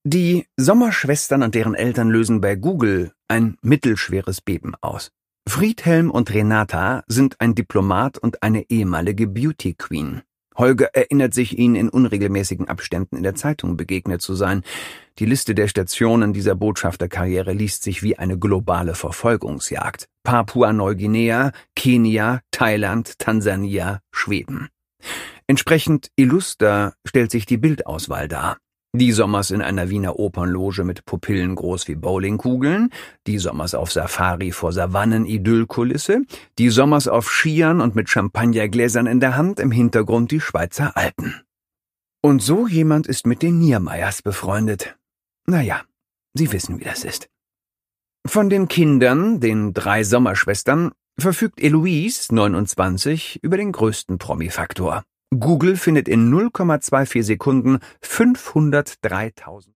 Die Sommerschwestern und deren Eltern lösen bei Google ein mittelschweres Beben aus. Friedhelm und Renata sind ein Diplomat und eine ehemalige Beauty Queen. Holger erinnert sich, ihnen in unregelmäßigen Abständen in der Zeitung begegnet zu sein. Die Liste der Stationen dieser Botschafterkarriere liest sich wie eine globale Verfolgungsjagd. Papua-Neuguinea, Kenia, Thailand, Tansania, Schweden. Entsprechend illuster stellt sich die Bildauswahl dar. Die Sommers in einer Wiener Opernloge mit Pupillen groß wie Bowlingkugeln, die Sommers auf Safari vor Savannen-Idyllkulisse, die Sommers auf Skiern und mit Champagnergläsern in der Hand, im Hintergrund die Schweizer Alpen. Und so jemand ist mit den Niermeyers befreundet. Naja, Sie wissen, wie das ist. Von den Kindern, den 3 Sommerschwestern, verfügt Eloise, 29, über den größten Promi-Faktor. Google findet in 0,24 Sekunden 503.000